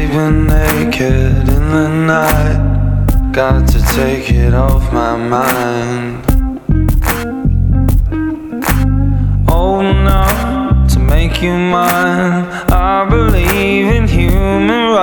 sleeping naked in the night. Got to take it off my mind. Old enough to make you mine. I believe in human rights.